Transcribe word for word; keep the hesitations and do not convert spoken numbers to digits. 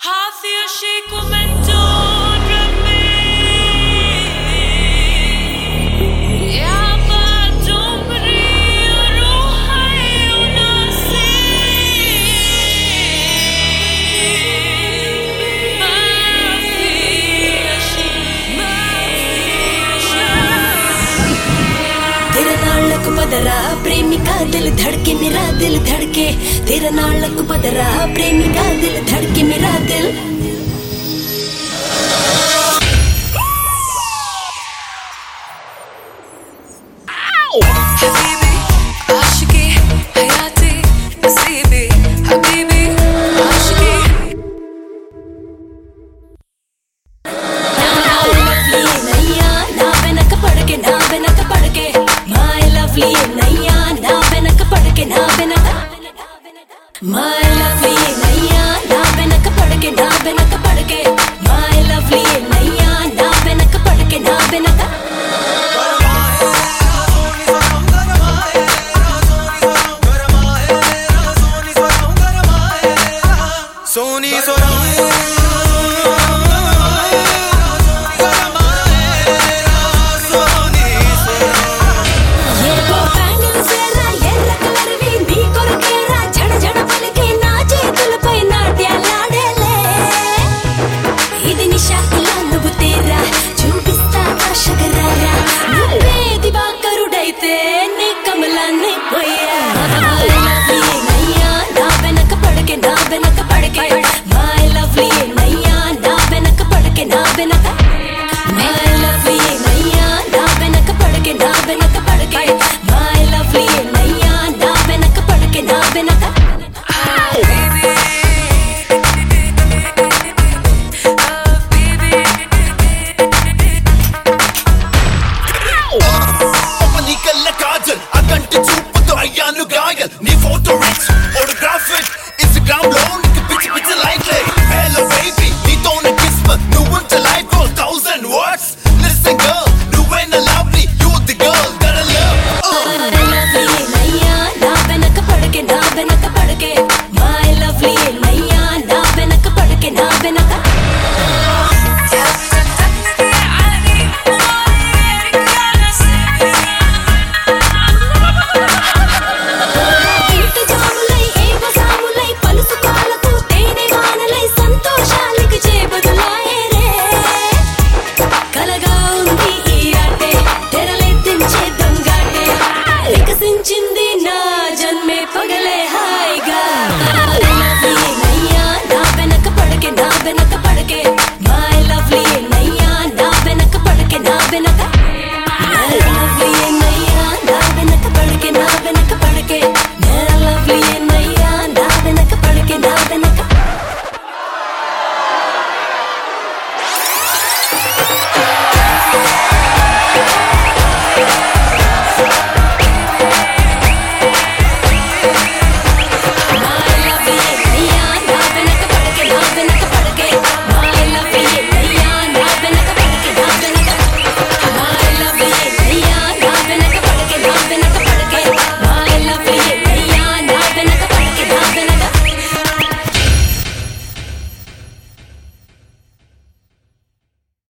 هذا شيء من دون ربي يا بعد عمري روحي ونفسي ما في شيء ما في شيء तेरे नाल लग बदरा प्रेमिका दिल धड़के मेरा दिल धड़के तेरे नाल लग बदरा प्रेमिका दिल धड़के मेरा दिल حبيبي عاشقي حياتي نصيبي حبيبي عاشقي नैया ना बिना कपड़ के ना बिना कपड़ के माय लवली नैया ना बिना कपड़ के ना बिना माय लवली नैया ना बिना कपड़ के ना बिना कपड़ के माय लवली नैया ना बिना कपड़ के ना बिना सोनी सोना